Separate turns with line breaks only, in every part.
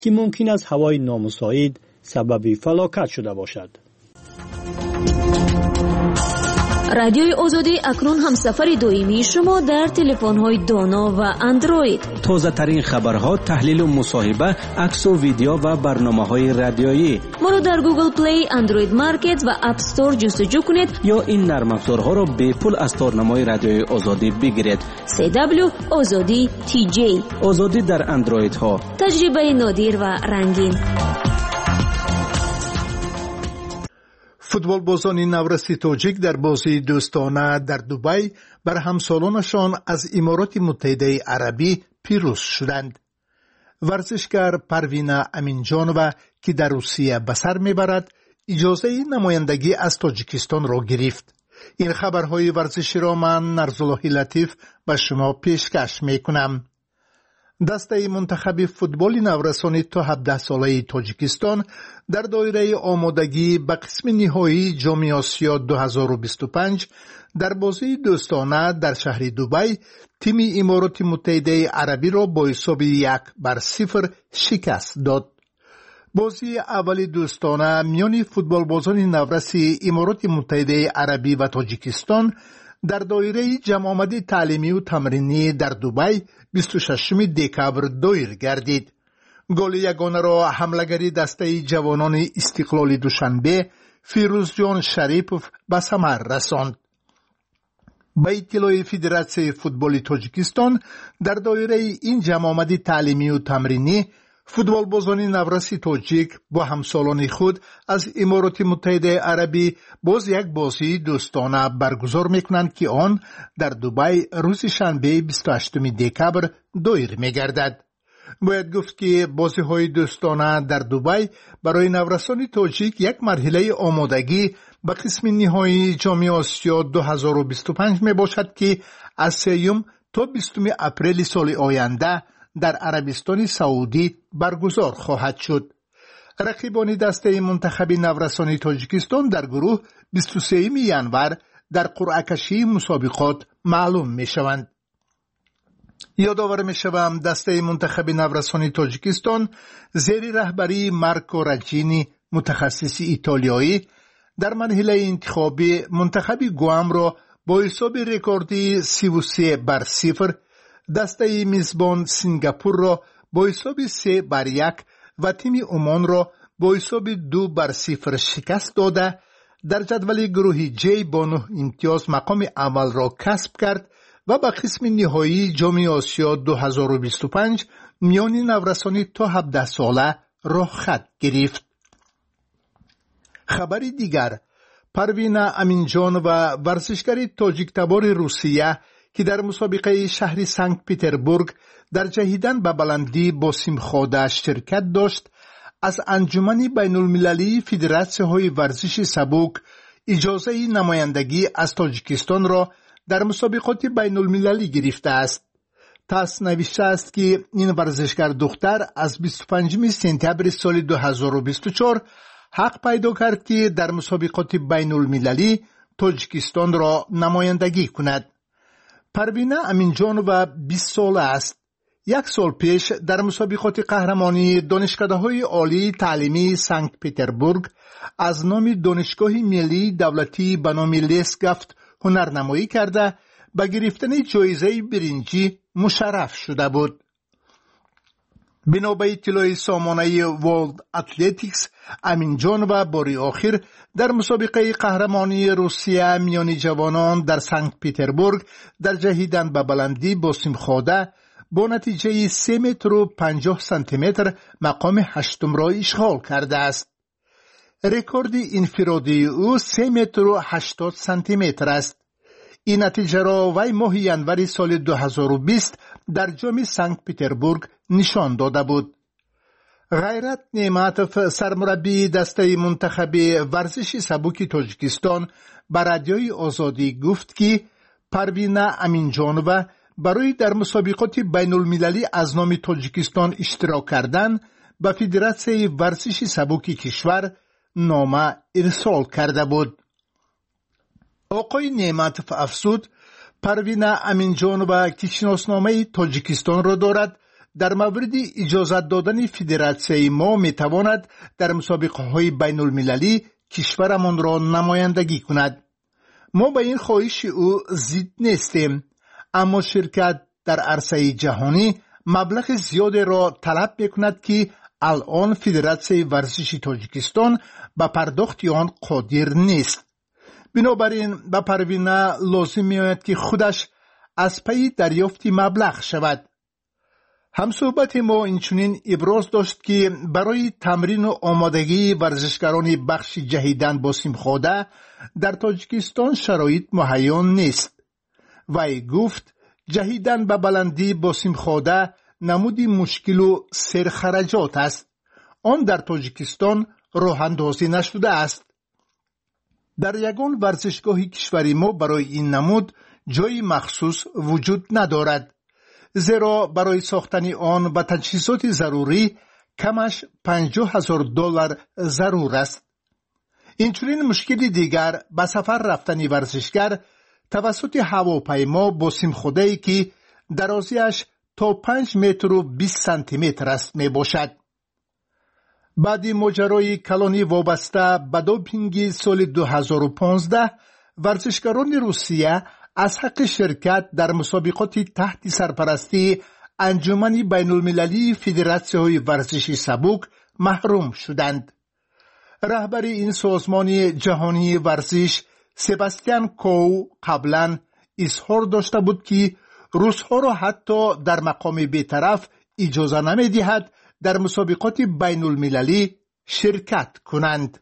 که ممکن است هوای نامساعد سبب فلاکت شده باشد.
رادیوی آزادی اکنون هم سفر دائمی شما در تلفن‌های دانا و اندروید.
تازه ترین خبرها، تحلیل و مصاحبه، عکس و ویدیو و برنامه‌های رادیویی.
ما رو در گوگل پلی، اندروید مارکت و اپ استور جستجو کنید
یا این نرم افزارها را به پول از تارنمای رادیوی آزادی بگیرید.
CW آزادی TJ.
آزادی در اندروید ها.
تجربه نادر و رنگین.
فوتبال بازان نورسی تاجیک در بازی دوستانه در دبی بر همسالانشان از امارات متحده عربی پیروز شدند. ورزشکار پروین امینجانова که در روسیه به سر میبرد اجازه نمایندگی از تاجیکستان را گرفت. این خبرهای ورزشی را من نرزالله لطیف به شما پیشکش میکنم. دسته منتخب فوتبال نورسان تا 17 ساله تاجیکستان در دایره آمادگی به قسم نهایی جام آسیا 2025 در بازی دوستانه در شهر دبی تیم امارات متحده عربی را با حساب 1-0 شکست داد. بازی اول دوستانه میان فوتبال بازان نورس امارات متحده عربی و تاجیکستان در دایره جمع آمد تعلیمی و تمرینی در دبی 26 دکبر دایر گردید. گل یگانه را حملگری دسته جوانان استقلال دوشنبه فیروز جان شریپوف به ثمر رساند. به اطلاع فدراسیون فوتبال تاجیکستان در دایره این جمع آمد تعلیمی و تمرینی فوتبال بازان نورس تاجیک با همسالان خود از امارات متحده عربی باز یک بازی دوستانه برگزار میکنند که آن در دبی روز شنبه 28 دکبر دایر میگردد. باید گفت که بازی های دوستانه در دبی برای نورسان تاجیک یک مرحله آمادگی به قسم نهایی جام آسیا 2025 می باشد که از 3 تا 20 اپریل سال آینده در عربستان سعودی برگزار خواهد شد. رقیبان دسته منتخب نورسان تاجیکستان در گروه 23 ژانویه در قرعه کشی مسابقات معلوم می شوند. یادآور می شوم دسته منتخب نورسان تاجیکستان زیر رهبری مارکو رجینی متخصص ایتالیایی در مرحله انتخابی منتخب گوام را با حساب رکوردی 33-0 دسته میزبان سنگاپور را با حساب 3-1 و تیم عمان را با حساب 2-0 شکست داده در جدول گروه جی با 9 امتیاز مقام اول را کسب کرد و به قسم نهایی جام آسیا 2025 میان نورسان تا 17 ساله راه خط گرفت. خبر دیگر، پروین امینجانova ورزشکار تاجیک تبار روسیه که در مسابقه شهر سنت پترزبورگ در جهیدن به بلندی با سیمخواد شرکت داشت، از انجمن بین المللی فدراسیون های ورزش سبک اجازه نمایندگی از تاجیکستان را در مسابقات بین المللی گرفته است. تاس نوشته است که این ورزشکار دختر از 25 سپتامبر سال 2024 حق پیدا کرد که در مسابقات بین المللی تاجیکستان را نمایندگی کند. پروین امینجانova 20 ساله است. 1 سال پیش در مسابقات قهرمانی دانشکده‌های عالی تعلیمی سنت پترزبورگ از نام دانشگاه ملی دولتی به نام لسگافت هنرنمایی کرده به گرفتن جایزه برنجی مشرف شده بود. بنا به اطلاع سامانه ورلد اتلتیکس، امینجانova باری آخر در مسابقه قهرمانی روسیه میان جوانان در سنت پترزبورگ در جهیدن به بلندی با سیمخواد با نتیجه 3 متر و 50 سانتی متر مقام 8 را اشغال کرده است. رکورد انفرادی او 3 متر و 80 سانتی متر است. این نتیجه را وی ماه ژانویه سال 2020 در جام سنت پترزبورگ نشان داده بود. غیرت نعمتوف سرمربی دسته منتخب ورزش سبک تاجیکستان به رادیوی آزادی گفت که پروین امینجانova برای در مسابقات بین المللی از نام تاجیکستان اشتراک کردن به فدراسیون ورزش سبک کشور نامه ارسال کرده بود. آقای نعمتوف افزود پروین امینجانova که شناسنامه تاجیکستان را دارد در مورد اجازت دادن فدراسیای ما میتواند در مسابقه های بین المللی کشورمان را نمایندگی کند. ما به این خواهش او ضد نیستیم، اما شرکت در عرصه جهانی مبلغ زیادی را طلب میکند که الان فدراسیای ورزش تاجیکستان به پرداخت آن قادر نیست. بنابراین به پروینه لازم میآید که خودش از پی دریافت مبلغ شود. همصحبت ما اینچنین ابراز داشت که برای تمرین و آمادگی ورزشکاران بخش جهیدن با سیمخوده در تاجیکستان شرایط مهیا نیست. وی گفت جهیدن به بلندی با سیمخوده نمودی مشکل و سرخرجات است. آن در تاجیکستان راه اندازی نشده است. در یگان ورزشگاه کشوری ما برای این نمود جای مخصوص وجود ندارد، زیرا برای ساختن آن و تجهیزات ضروری کمش $50,000 ضرور است. اینچنین مشکلی دیگر به سفر رفتن ورزشگر توسط هواپیما با سیمخوده‌ای که درازیش تا 5 متر و 20 سانتی متر است می باشد. بعد ماجرای کلانی وابسته به دوپینگ سال 2015 ورزشکاران روسیه از حق شرکت در مسابقات تحت سرپرستی انجمن بین المللی فدراسی‌های ورزش سبک محروم شدند. رهبر این سازمان جهانی ورزش سباستیان کو قبلا اظهار داشته بود که روس‌ها را حتی در مقام بی‌طرف اجازه نمی‌دهد در مسابقات بین المللی شرکت کنند.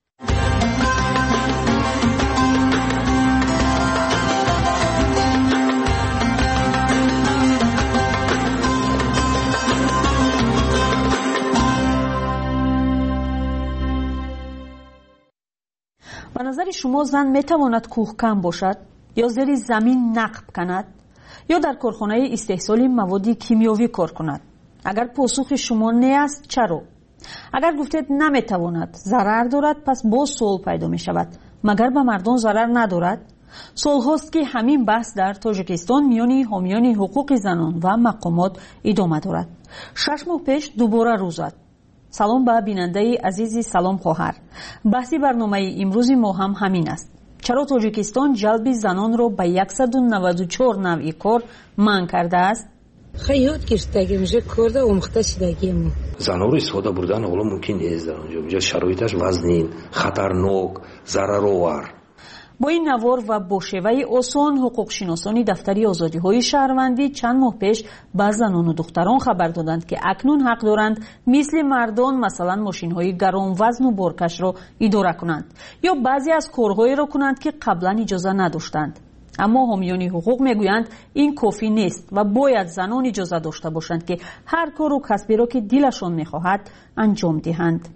به نظر شما زن میتواند کوهکن باشد یا زیر زمین نقب کند یا در کارخانه استحصال مواد کیمیاوی کار کند؟ اگر پاسخ شما نه است چرا؟ اگر گفتید نمیتواند، ضرر دارد، پس باز سوال پیدا می شود مگر به مردم ضرر ندارد؟ سال هاست که همین بحث در تاجیکستان میان حامیان حقوق زنان و مقامات ادامه دارد. 6 ماه پیش دوباره روز زد. سلام به بیننده عزیزی، سلام خواهر. بحث برنامه امروز ما هم همین است. چرا تاجیکستان جلب زنان را به 194 نوع کار منع کرده است؟
خیلی گرفتگی میشه کرده اومخته شدگی ما.
زنها رو استفاده بردن حالا ممکن نیست در اونجا شرایطش وزنین، خطرناک، ضررآور.
با این نوار و با شیوه آسان حقوق شناسانی دفتری آزادی های شهروندی چند ماه پیش به زنان و دختران خبر دادند که اکنون حق دارند مثل مردان مثلا ماشین های گران وزن و بارکش را اداره کنند یا بعضی از کارهایی را کنند که قبلا اجازه نداشتند. اما حامیان حقوق میگویند این کافی نیست و باید زنان اجازه داشته باشند که هر کار و کسبی را که دلشان میخواهد انجام دهند.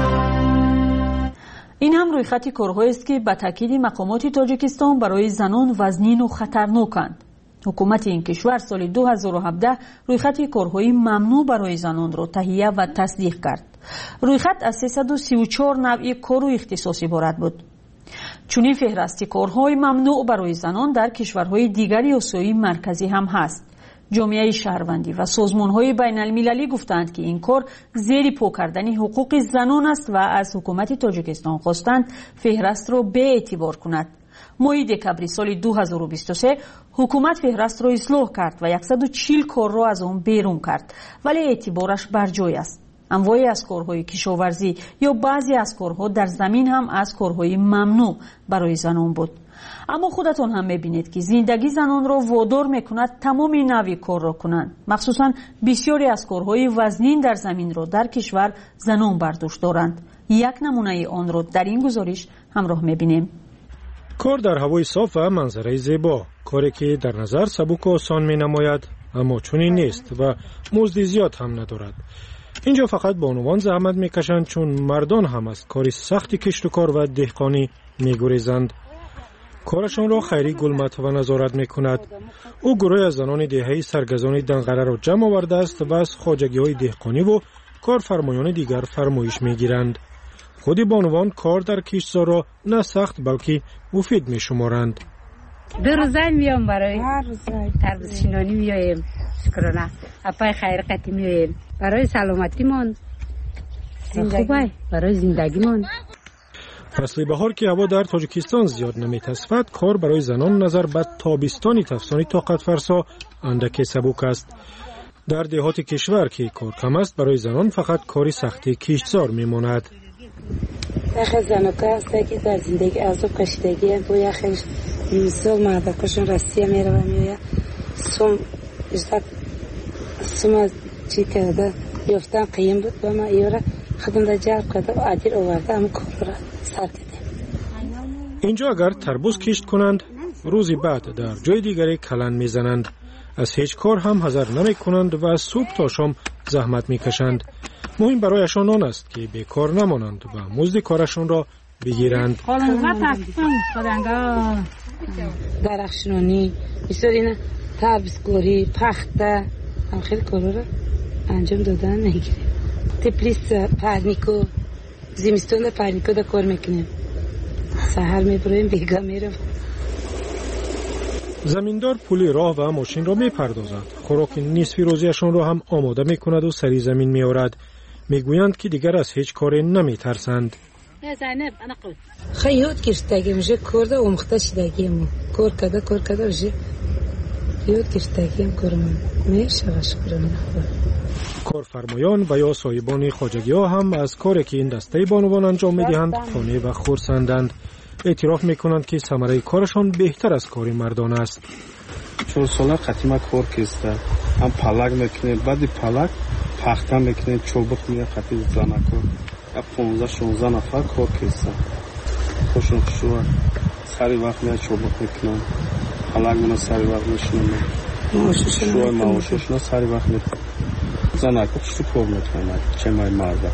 این هم رویخط کارهایی است که به تاکید مقامات تاجیکستان برای زنان وزنین و خطرناکند. حکومت این کشور سال 2017 رویخط کارهای ممنوع برای زنان را تهیه و تصدیق کرد. رویخط از 334 نوع کار و اختصاص عبارت بود. چنین فهرست کارهای ممنوع برای زنان در کشورهای دیگری آسیای مرکزی هم هست. جامعه شهروندی و سازمان‌های بین المللی گفتند که این کار زیر پا کردن حقوق زنان است و از حکومت تاجیکستان خواستند فهرست را به اعتبار کند. ماه دکامبر سال 2023 حکومت فهرست را اصلاح کرد و 140 کار را از آن بیرون کرد، ولی اعتبارش بر جای است. انواعی از کارهای کشاورزی یا بعضی از کارها در زمین هم از کارهای ممنوع برای زنان بود. اما خودتون هم میبینید که زندگی زنان را وادار میکند تمام نوع کار را کنند. مخصوصا بسیاری از کارهای وزنین در زمین را در کشور زنان برداشت دارند. یک نمونه آن را در این گزارش همراه میبینیم.
کار در هوای صاف و منظره زیبا، کاری که در نظر سبک و آسان مینماید اما چنین نیست و مزد زیاد هم ندارد. اینجا فقط با عنوان زحمت میکشند چون مردان هم از کاری سخت کشت و کار و دهقانی میگریزند. کارشان را خیری گلمت و نظارت میکند. او گروه از زنان دهه‌ای سرگزان دنقره را جمع آورده است و از خواجگی‌های دهقانی و کارفرمایان دیگر فرمایش میگیرند. خود بانوان کار در کشتزار را نه سخت بلکه مفید میشمارند.
دو روزه میام برای تربیت شینانی میایم شکرانه اپای خیرقتی میایم برای سلامتیمون خوبه برای زندگیمون.
فصل بهار که هوا در تاجیکستان زیاد نمی‌تصفد، کار برای زنان نظر به تابستانی تفسانی طاقت فرسا اندکی سبک است. در دهات کشور که کار کم است، برای زنان فقط کاری سختی کشتزار میماند.
یخ زنوکا است که در زندگی عذاب کشیدگی با یخش سال مردکشون رسیه میره و میوه سوم چی کرده یفتن قیم بود و ما ایوره خودم در جرب کرده و عدیر آورده هم کار را سر کردیم.
اینجا اگر تربوز کشت کنند روزی بعد در جای دیگری کلن میزنند. از هیچ کار هم حذر نمی کنند و از صبح تا شام زحمت میکشند. مهم برایشان آن است که بیکار نمانند و مزد کارشان را بگیرند.
درخشانی بسیار تربیزگاری پخته هم خیلی کارا را انجام دادن میگیریم. تپلیس پرنیکو زمستون در پرنیکو در کار میکنیم. سحر میبریم بیگا میرم.
زمیندار پول راه و ماشین را میپردازد. خوراک نصفی روزیشان را هم آماده میکند و سری زمین میآورد. میگویند که دیگر از هیچ کاری نمیترسند.
خیلی یاد گرفتگیم میشه کرده و مخته شدگیم کار کده میشه یاد گرفتگیم کارم میشه شکرانه.
کارفرمایان و یا صاحبان خواجگی ها هم از کاری که این دسته بانوان انجام میدهند خانه و خرسندند. اعتراف میکنند که ثمره کارشان بهتر از کاری مردان است.
4 ساله قدیما کار کسته هم پالک میکنه بعد پالک پخته میکنه چوبک میه قدیم زنکو 15-16 نفر کار کسته خوشون شو سری وقت میاد چوبک میکنن پالک منو سری وقت میشونن شو معاششون سری وقت میکنن زنکو چی کار میکنن چه مای مرد.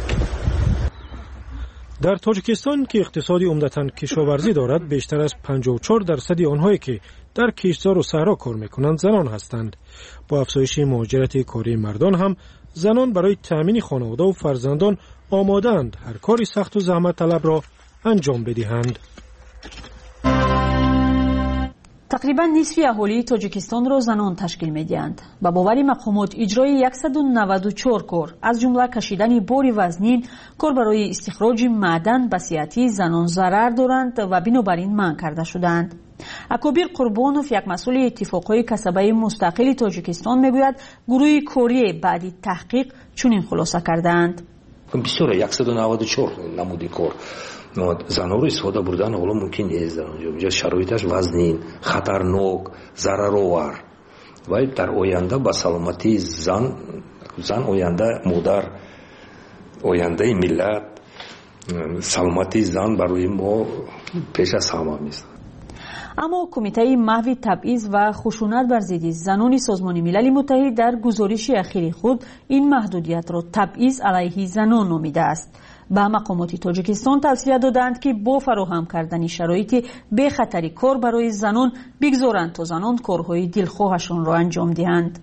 در تاجیکستان که اقتصادی عمدتاً کشاورزی دارد، بیشتر از 54% آنهایی که در کشتزار و صحرا کار میکنند زنان هستند. با افزایش مهاجرت کاری مردان هم زنان برای تأمین خانواده و فرزندان آماده‌اند هر کاری سخت و زحمت طلب را انجام بدهند.
تقریبا نصف اهالی تاجیکستان را زنان تشکیل می‌دهند. با باور مقامات اجرای 194 کار از جمله کشیدن بار وزنین، کار برای استخراج معدن به صحت زنان ضرر دارند و بنابراین منع کرده شدند. اکابر قربانوف یک مسئول اتفاقهای کسبه مستقل تاجیکستان میگوید گروه کاری بعد تحقیق چنین خلاصه کردند.
بسیار 194 نمودی کار زنان استفاده بردن حالا ممکن نیست در اونجا شرایطش وزنین خطرناک ضررآور و در آینده با سلامتی زن آینده مادر آینده ملت سلامتی زن برای ما پیش از همه میست.
اما کمیته محو تبعیض و خشونت بر ضد زنان سازمان ملل متحد در گزارش اخیر خود این محدودیت را تبعیض علیه زنان نامیده است. به مقامات تاجیکستان توصیه دادند که با فراهم کردن شرایط بی خطری کار برای زنان بگذارند تا زنان کارهای دلخواهشان را انجام دهند.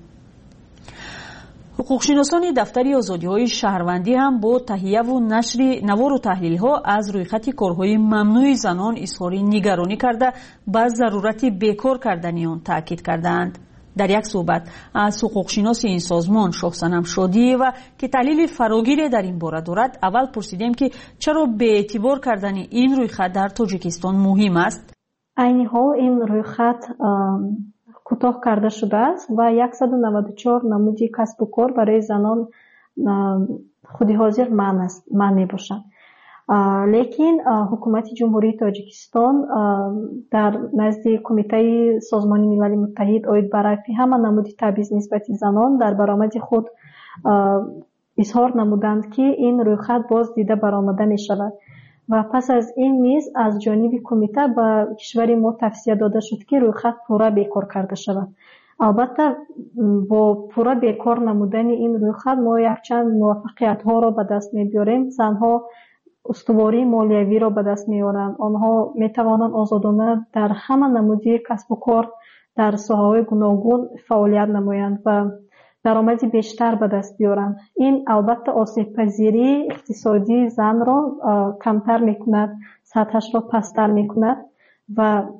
حقوقشناسان دفتر آزادی‌های شهروندی هم با تهیه و نشر نوار و تحلیل‌ها از رویخط کارهای ممنوع زنان اظهار نگرانی کرده به ضرورت بیکار کردن آن تاکید کردند. در یک صحبت از حقوقشناس این سازمان شاهصنم شادی و که تحلیل فراگیری در این باره دارد اول پرسیدیم که چرا به اعتبار کردن این رویخط در تاجیکستان مهم است.
عین حال این رویخط کوتاه کرده شده است و 194 نمودی کسب و کار برای زنان خودی حاضر منع می باشد. لیکن حکومت جمهوری تاجیکستان در نزد کمیته سازمان ملل متحد اوید برای همه نمودی تبعیض نسبت زنان در برآمد خود اظهار نمودند که این رویخط باز دیده برآمده می شود و پس از این نیز از جانب کمیته به کشور ما توصیه داده شد که رویخط پورا بیکار کرده شود. البته با پورا بیکار نمودن این رویخط ما یک چند موفقیت ها را به دست می بیاریم. زنها استواری مالیوی را به دست می آورند. آنها می توانند آزادانه در همه نمودی کسب و کار در ساحه‌های گوناگون فعالیت نمایند و درآمدی بیشتر به دست بیارند. این البته آسیب پذیری اقتصادی زن را کمتر می کند، سطحش را پستر می کند و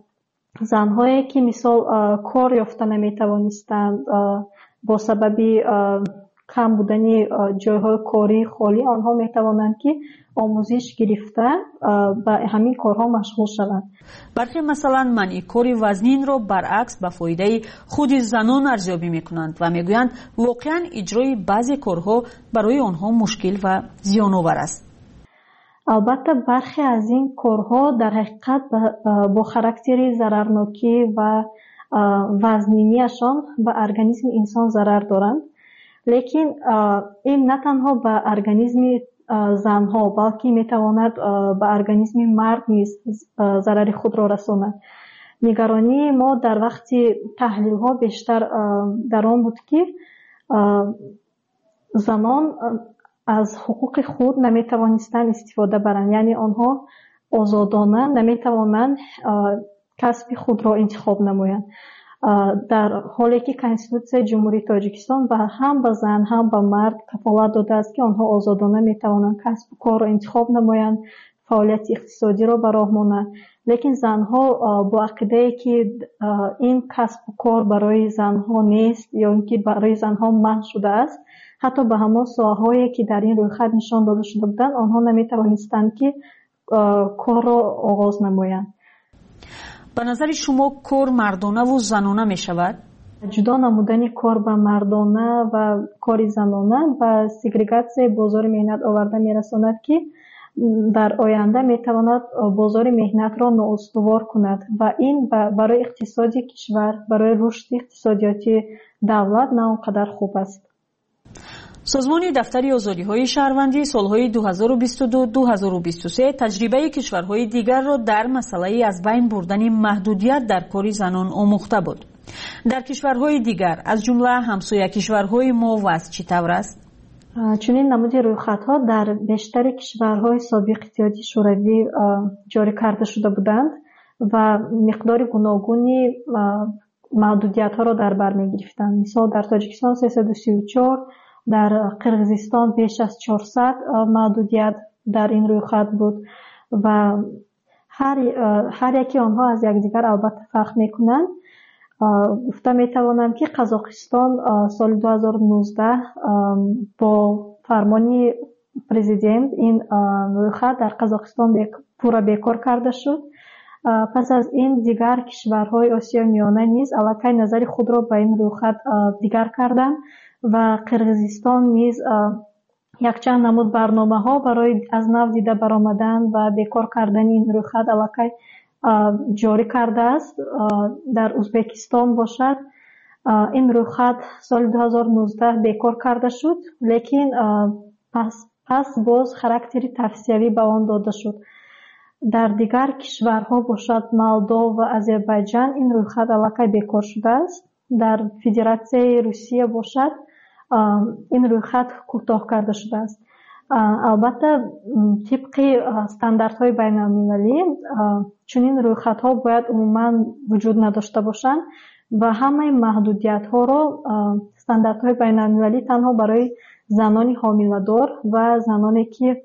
زنهایی که مثال کار یافته نمیتوانستند با سبب کم بودن جایهای کاری خالی، آنها میتوانند که آموزش گرفته به همین کارها مشغول شوند.
برخی مثلا منع کار وزنین را برعکس به فایده خود زنان ارزیابی میکنند و میگویند واقعا اجرای بعضی کارها برای آنها مشکل و زیان‌آور است.
البته برخی از این کارها در حقیقت با خاراکتر ضررناکی و وزنینیشان به ارگانیسم انسان ضرر دارند، لیکن این نه تنها به ارگانیسم زنها بلکه میتواند به ارگانیسم مرد نیز ضرر خود را رساند. نگرانی ما در وقت تحلیل ها بیشتر در آن بود که زنان از حقوق خود نمیتوانستند استفاده برند، یعنی آنها آزادانه نمیتوانند کسب خود را انتخاب نمایند، در حالی که کنستیتوسیای جمهوری تاجیکستان و هم به زن هم به مرد کفالت داده است که آنها آزادانه میتوانند کسب کار را انتخاب نمایند، فعالیت اقتصادی را به راه مانند. لیکن زنها با عقیده که این کسب کار برای زنها نیست یا اینکه برای زنها منع شده است، حتی به همان ساحه‌هایی که در این رویخط نشان داده شده بودند آنها نمیتوانستند که کار را آغاز نمایند.
به نظر شما کار مردانه و زنانه می شود؟
جدا نمودن کار به مردانه و کار زنانه و سگریگاسیای بازار مهنت آورده می رساند که در آینده می تواند بازار مهنت را نااستوار کند و این برای اقتصاد کشور، برای رشد اقتصادیاتی دولت نه آنقدر خوب است.
سازمان دفتر آزادی‌های شهروندی سالهای 2022-2023 تجربه کشورهای دیگر را در مسئله از بین بردن محدودیت در کار زنان آموخته بود. در کشورهای دیگر از جمله همسایه کشورهای ما وضع چطور است؟
چنین نمود رویخط‌ها در بیشتر کشورهای سابق اتحادیه شوروی جاری کرده شده بودند و مقدار گوناگونی محدودیت‌ها را در بر می‌گرفتند. مثلا در تاجیکستان 334، در قرقیزستان بیش از 400 محدودیت در این رویخط بود و هر یکی آنها از یکدیگر البته فرق میکنند. گفته میتوانم که قزاقستان سال 2019 با فرمان پرزیدنت این رویخط در قزاقستان پورا بیکار کرده شد. پس از این دیگر کشورهای آسیای میانه نیز علاقه نظر خود را به این رویخط دیگر کردند و قرقیزستان نیز یک چند نمود برنامه ها برای از نو دیده برآمدن و بیکار کردن این رویخط علاقه جاری کرده است. در ازبکستان باشد این رویخط سال 2019 بیکار کرده شد، لیکن پس باز خاراکتر توصیوی به آن داده شد. در دیگر کشورها باشد مولدو و آذربایجان این رویخط علاقه بیکار شده است. در فدراسیای روسیه باشد این رویخط کوتاه کرده شده است. البته طبق استانداردهای بین‌المللی چنین رویخط‌ها باید عموما وجود نداشته باشند و همه محدودیت‌ها را استانداردهای بین‌المللی تنها برای زنان حامله‌دار و زنانی که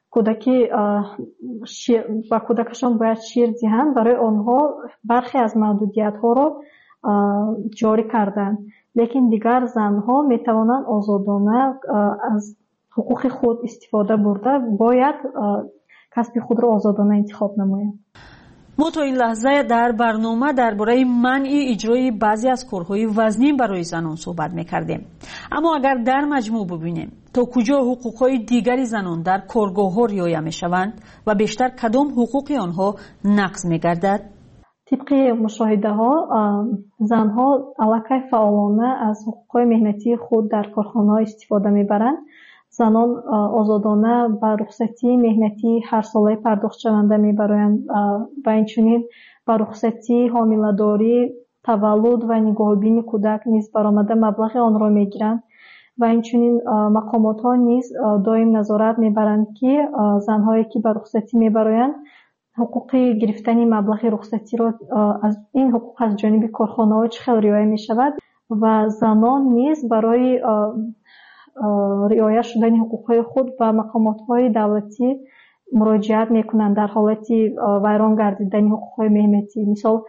کودکشان باید شیر دهند برای آنها برخی از محدودیت‌ها را جاری کردند، لیکن دیگر زنها می توانند آزادانه از حقوق خود استفاده برده باید کسب خود را آزادانه انتخاب نمایند.
ما تا این لحظه در برنامه درباره منع اجرای بعضی از کارهای وزنین برای زنان صحبت می‌کردیم. اما اگر در مجموع ببینیم تا کجا حقوق‌های دیگری زنان در کارگاه‌ها رعایت می‌شوند و بیشتر کدام حقوق آنها نقض می‌گردد؟
طبق مشاهده ها زنها علاقه فعالانه از حقوق مهنتی خود در کارخانه‌ها استفاده می‌برند. زنان آزادانه به رخصتی مهنتی هر ساله پرداخت شونده می‌برند و اینچنین به رخصتی حامله‌داری، تولد و نگاهبینی کودک نیز برآمده مبلغ آن را می‌گیرند و اینچنین مقامات‌ها نیز دائم نظارت می‌برند که زن‌هایی که به رخصتی می‌برند حقوق گرفتن مبلغ رخصتی را از این حقوق از جانب کارخانه‌ها چه خیلی رعایت می‌شود و زنان نیز برای رعایت شدن حقوق‌های خود به مقامات‌های دولتی مراجعت می‌کنند در حالت ویران گردیدن حقوق‌های مهنتی. مثال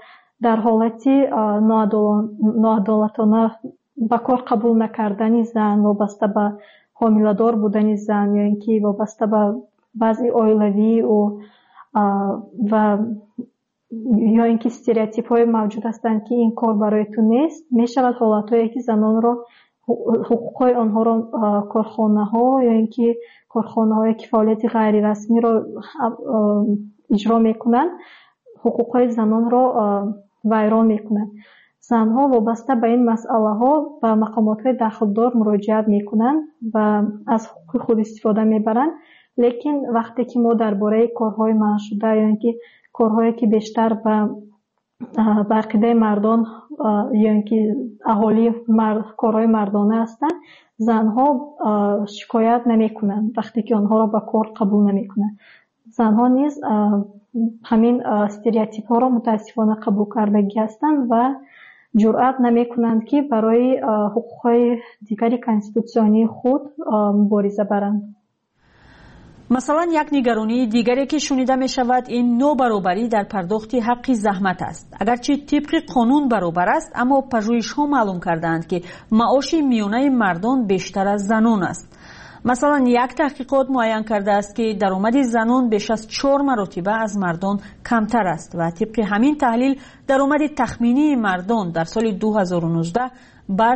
дар ҳолати ноадолатона ба кор қабул накардани зан вобаста ба ҳомиладор будани зан ё ин ки вобаста ба вазъи оилавии ӯ ва ё ин ки стереотипҳое мавҷуд ҳастанд ки ин кор барои ту нест, мешавад ҳолатҳое ки занонро ҳуқуқҳои онҳоро корхонаҳо ё ин ки корхонаҳое ки фаъолияти ғайрирасмиро иҷро мекунанд, ҳуқуқҳои занонро вайрон мекунанд. занҳо вобаста ба ин масъалаҳо ба мақомотҳои дахлдор муроҷиат мекунанд ва аз ҳуқуқи худ истифода мебаранд. лекин вақте ки мо дар бораи корҳои манъшуда ё ин ки корҳое ки бештар ба ақидаи мардон ё ин ки аҳолии корҳои мардона ҳастанд, занҳо шикоят намекунанд вақте ки онҳоро ба кор қабул намекунанд. занҳо низ ҳамин стереотипҳоро мутаассифона қабул кардагӣ ҳастанд ва ҷуръат намекунанд ки барои ҳуқуқҳои дигари конститутсионии худ мубориза баранд.
масалан, як нигаронии дигаре ки шунида мешавад ин нобаробарӣ дар пардохти ҳаққи заҳмат аст. агарчи тибқи қонун баробар аст, аммо пажӯҳишҳо маълум кардаанд ки маоши миёнаи мардон бештар аз занон аст. масалан, як таҳқиқот муайян кардааст ки даромади занон беш аз 4 маротиба аз мардон камтар аст ва тибқи ҳамин таҳлил даромади тахминии мардон дар соли 2019 ба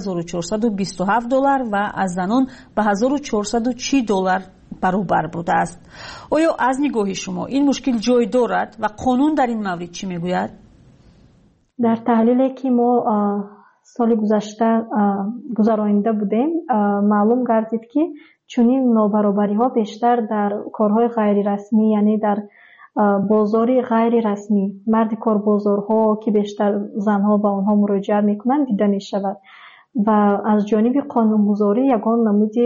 $6427 ва аз занон ба $1440 баробар будааст. оё аз нигоҳи шумо ин мушкил ҷой дорад ва қонун дар ин маврид чӣ мегӯяд?
дар таҳлиле ки мо соли гузашта гузаронида будем, маълум гардид ки чунин нобаробариҳо бештар дар корҳои ғайрирасмӣ, яъне дар бозори ғайрирасмӣ, марди корбозорҳо ки бештар занҳо ба онҳо муроҷиат мекунанд дида мешавад ва аз ҷониби қонунгузорӣ ягон намуди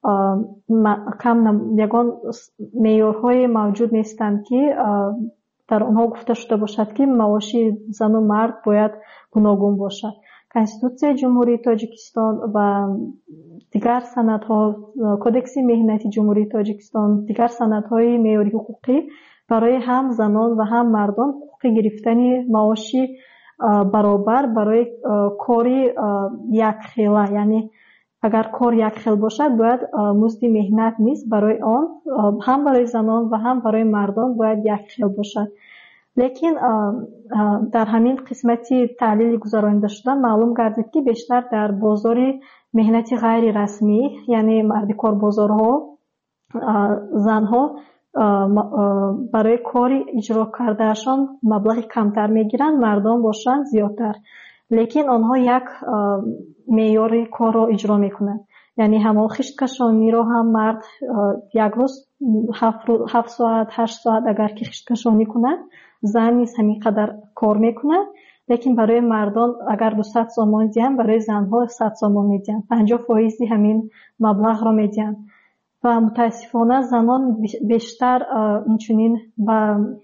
ягон меъёрҳое мавҷуд нестанд ки дар онҳо гуфта шуда бошад ки маоши зану мард бояд гуногун бошад. конститутсияи ҷумҳурии тоҷикистон ва дигар санадҳо, кодекси меҳнати ҷумҳурии тоҷикистон, дигар санадҳои меъёри ҳуқуқӣ барои ҳам занон ва ҳам мардон ҳуқуқи гирифтани маоши баробар барои кори якхела, яъне агар кор якхел бошад, бояд музди меҳнат низ барои он ҳам барои занон ва ҳам барои мардон бояд якхел бошад. лекин дар ҳамин қисмати таҳлили гузаронида шуда маълум гардид ки бештар дар бозори меҳнати ғайрирасмӣ, яъне марди корбозорҳо, занҳо барои кори иҷро кардаашон маблағи камтар мегиранд, мардон бошанд зиёдтар. лекин онҳо як меъёри корро иҷро мекунанд. яъне ҳамон хишткашониро ҳам мард як рӯз 7 соат 8 соат агар ки хишткашонӣ кунад, зан низ ҳамин қадар кор мекунад. лекин барои мардон агар 200 сомон диҳанд, барои занҳо 100 сомон медиҳанд, 50% ҳамин маблағро медиҳанд. ва мутаассифона занон бештар инчунин ба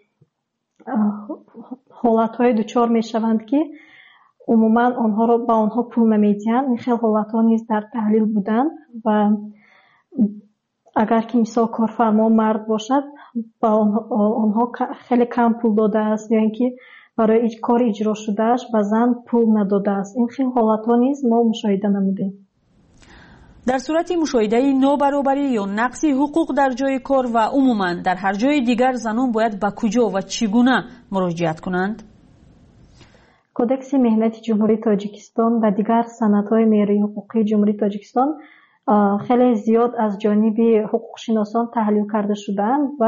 ҳолатҳое дучор мешаванд ки умуман онҳоро ба онҳо пул намедиҳанд. ин хел ҳолатҳо низ дар таҳлил буданд ва агар ки мисол корфармо мард бошад, ба онҳо хеле кам пул додааст ё ин ки барои кори иҷро шудааш ба зан пул надодааст. ин хел ҳолатҳо низ мо мушоҳида намудем.
дар сурати мушоҳидаи нобаробарӣ ё нақси ҳуқуқ дар ҷои кор ва умуман дар ҳар ҷои дигар занон бояд ба куҷо ва чӣ гуна муроҷиат кунанд?
кодекси меҳнати ҷумҳурии тоҷикистон ва дигар санадҳои меъёрии ҳуқуқии ҷумҳурии тоҷикистон хеле зиёд аз ҷониби ҳуқуқшиносон таҳлил карда шудаанд ва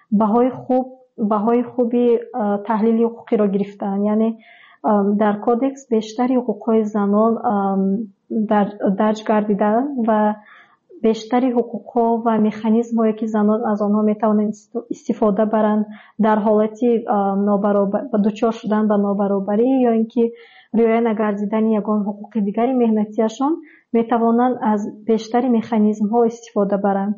баҳои хуби таҳлили ҳуқуқиро гирифтаанд. яъне дар кодекс бештари ҳуқуқҳои занон дарҷ гардидаанд ва бештари ҳуқуқҳо ва механизмҳое ки занон аз онҳо метавонанд истифода баранд дар ҳолати дучор шудан ба нобаробарӣ ё ин ки риоя нагардидани ягон ҳуқуқи дигари меҳнатиашон, метавонанд аз бештари механизмҳо истифода баранд.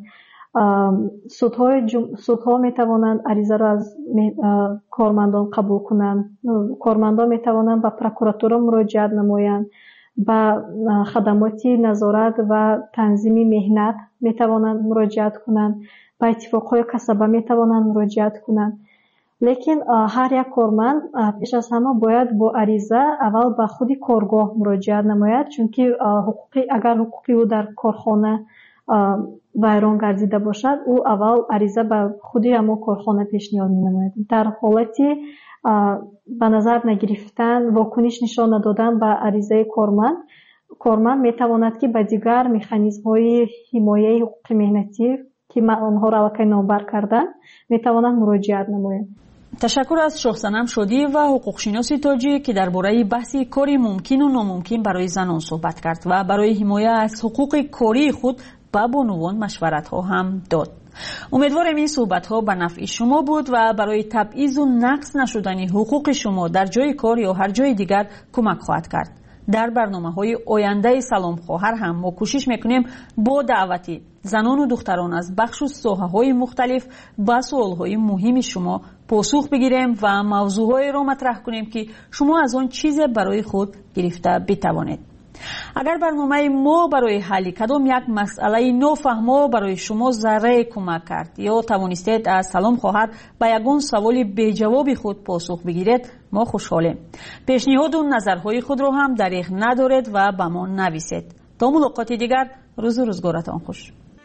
судҳо метавонанд аризаро аз кормандон қабул кунанд. кормандон метавонанд ба прокуратура муроҷиат намоянд. ба хадамоти назорат ва танзими меҳнат метавонанд муроҷиат кунанд. ба иттифоқҳои касаба метавонанд муроҷиат кунанд. лекин ҳар як корманд пеш аз ҳама бояд бо ариза аввал ба худи коргоҳ муроҷиат намояд, чунки агар ҳуқуқи ӯ дар корхона вайрон гардида бошад, ӯ аввал ариза ба худи ҳамон корхона пешниҳод менамояд. дар ҳолати ба назар нагирифтан, вокуниш нишон надодан ба аризаи корманд метавонад ки ба дигар механизмҳои ҳимояи ҳуқуқи меҳнатӣ ки онҳоро аллакай номбар карданд метавонанд муроҷиат намоянд.
ташаккур аз шоҳсанам шодӣ ва ҳуқуқшиноси тоҷик ки дар бораи баҳси кори мумкину номумкин барои занон суҳбат кард ва барои ҳимоя аз ҳуқуқи кории худ ба бонувон машваратҳо ҳам дод. умедворем ин суҳбатҳо ба нафъи шумо буд ва барои табъизу нақс нашудани ҳуқуқи шумо дар ҷойи кор ё ҳар ҷойи дигар кӯмак хоҳад кард. дар барномаҳои ояндаи салом хоҳар ҳам мо кӯшиш мекунем бо даъвати занону духтарон аз бахшу соҳаҳои мухталиф ба суолҳои муҳими шумо посух бигирем ва мавзӯъҳоеро матраҳ кунем ки шумо аз он чизе барои худ гирифта битавонед. агар барномаи мо барои ҳалли кадом як масъалаи нофаҳмо барои шумо заррае кӯмак кард ё тавонистед аз салом хоҳар ба ягон саволи беҷавоби худ посух бигиред, мо хушҳолем. пешниҳоду назарҳои худро ҳам дариғ надоред ва ба мо нависед. то мулоқоти дигар, рӯзу рӯзгоратон хуш.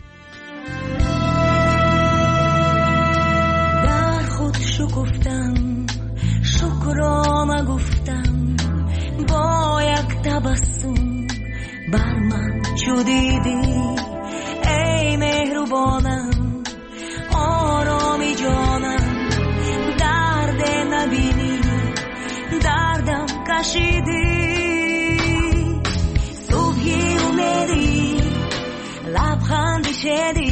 дар худ шукуфтам, шукрона гуфтам, با یک تبسم بر من چو دیدی ای مهربانم آرامی جانم درد نبینی دردم کشیدی صبحی اومدی لبخندی شدی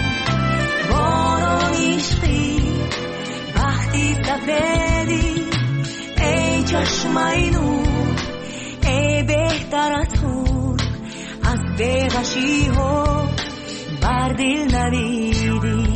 باران عشقی وقتی سفیدی ای چشمای نور ای بهتر از خود از بی‌غشی ها بر دل نویدی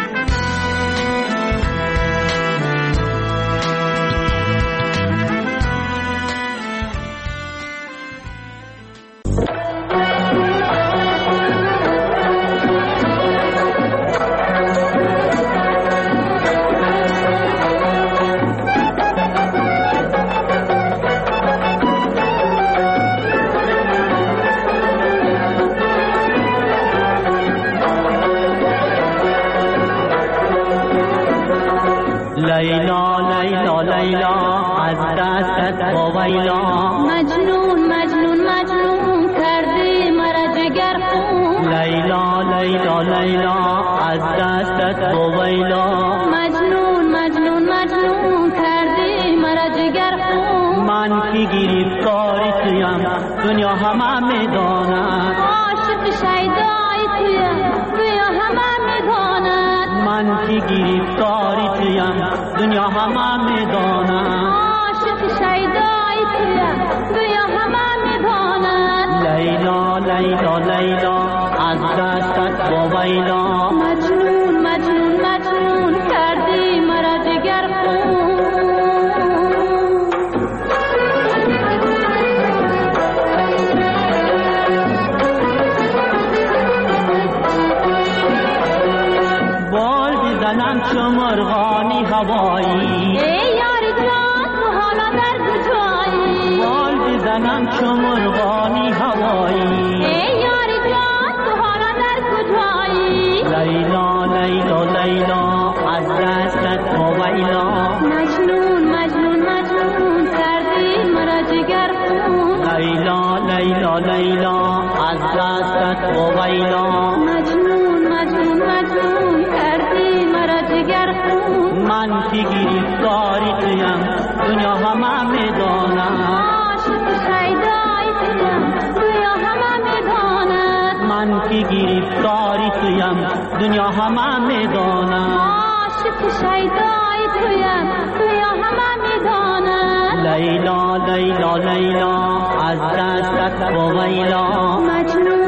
لیلا لیلا لیلا از دستت ویلا
مجنون مجنون مجنون کردی مرا جگر خون
لیلا لیلا لیلا از دستت ویلا
مجنون مجنون مجنون کردی مرا جگر خون
من کی گرفتاری تویم دنیا همه میداند
عاشق شیدای تویم دنیا همه میداند
من کی گرفتاری تویم دنیا همه میداند
عاشق شیدای تویم دنیا همه میداند
لیلا لیلا لیلا از دستت ویلا
مجنون مجنون مجنون کردی مرا جگر خون
بال بزنم چو مرغانی هوایی
ای یار جان تو حالا در کجایی
بال بزنم چو مرغانی هوایی
ای یار جان تو حالا در کجایی
لیلا لیلا لیلا از دستت ویلا
مجنون مجنون مجنون کردی مرا جگر خون
لیلا لیلا لیلا از دستت ویلا
مجنون مجنون مجنون کردی مرا جگر خون
من کی گرفتاری تویم دنیا همه میداند
عاشق شیدای تویم دنیا همه میداند
من کی گرفتاری تویم دنیا همه میداند
عاشق شیدای تویم دنیا همه میداند
لیلا لیلا لیلا از دستت ویلا
مجنون